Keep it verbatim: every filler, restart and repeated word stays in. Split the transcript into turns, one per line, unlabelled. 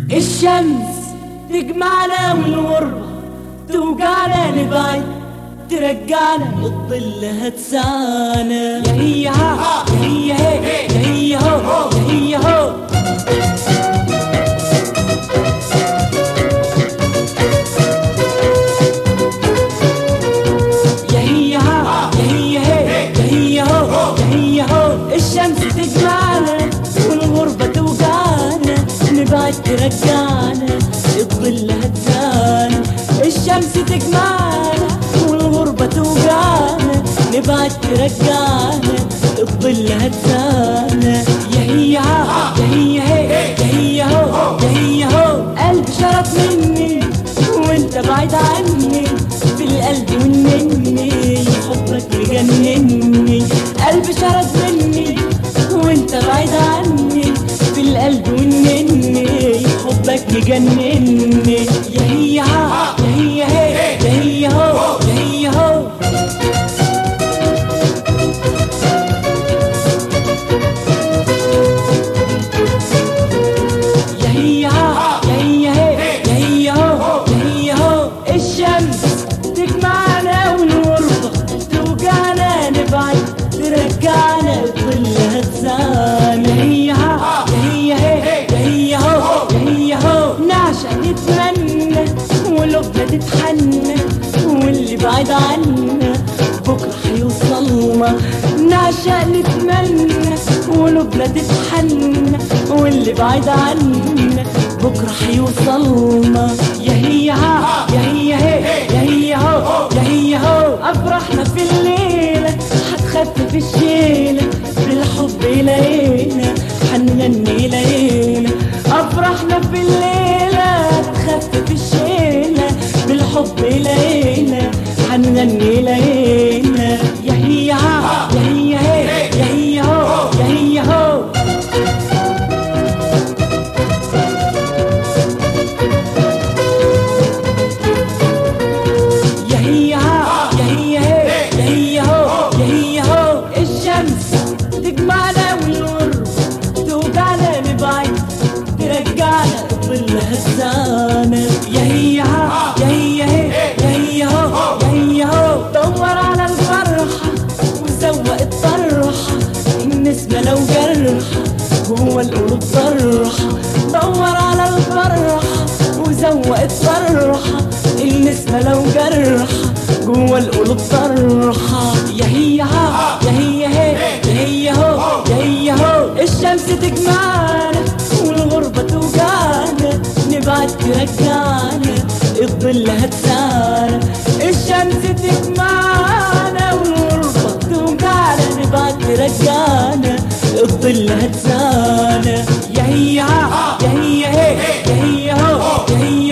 الشمس تجمعنا والغربة توجعنا نبعد ترجعنا الظل هتسانا. يا هي ها يا هي هي يا هي هو يا هي هو يا هي ها يا هي هي يا هي هو يا هي هو. الشمس تجمعنا والغربة توجعنا نبعد ترجعنا الظل هتسانا. الشمس تجمعنا والغربة توجعنا نبعد ترجعنا الظل هتسانا. يا هي ها يا هي هي يا هي هو يا هي هو. قلبي شرب مني وانت بعيد عني في القلب والنني حبك مجنني. قلبي شرب مني وانت بعيد عني في القلب والنني حبك مجنني. يا هي ها يا هي هي يا هي هو يا هي هو. يا هي ها يا هي هي يا هي هو يا هي هو. الشمس تجمعنا والغربة توجعنا نبعد ترجعنا الظل هتسانا. يا هي ها يا هي هي يا هي هو يا هي هو. نعشق نتمنى وقلوبنا تتحنى واللي بعيد عنا بكرة هيوصلنا. نعشق نتمنى وقلوبنا تتحنى واللي بعيد عنا بكرة هيوصلنا. يا هي ها يا هي هي يا هي هو يا هي هو. أفرحنا في الليلة هتخفف الشيلة بالحب ليلة هنغني ليلة. أفرحنا في الليلة هتخفف الشيلة بالحب ليلة هنغني ليلة. يا هي ها يا هي هي يا هي هو يا هي هو. يا هي ها يا هي هي يا هي هو يا هي هو. الشمس تجمعنا والغربة توجعنا نبعد ترجعنا الظل هتسانا. يا هي ها يا هي هي يا هي هو يا هي هو. دور على الفرحة وزوق الطرحة النسمة لو جرحة جوه القلوب طرحة. دور على الفرحة وزوق الطرحة النسمة لو جرحة جوه القلوب طرحة. يا هي ها يا هي هي يا هي هو يا هي هو. الشمس تجمعنا والغربة توجعنا نبعد ترجعنا الظل هتسانا. الشمس تجمعنا والغربة توجعنا نبعد ترجعنا الظل هتسانا. يا هي ها يا هي هي يا هي هو يا هي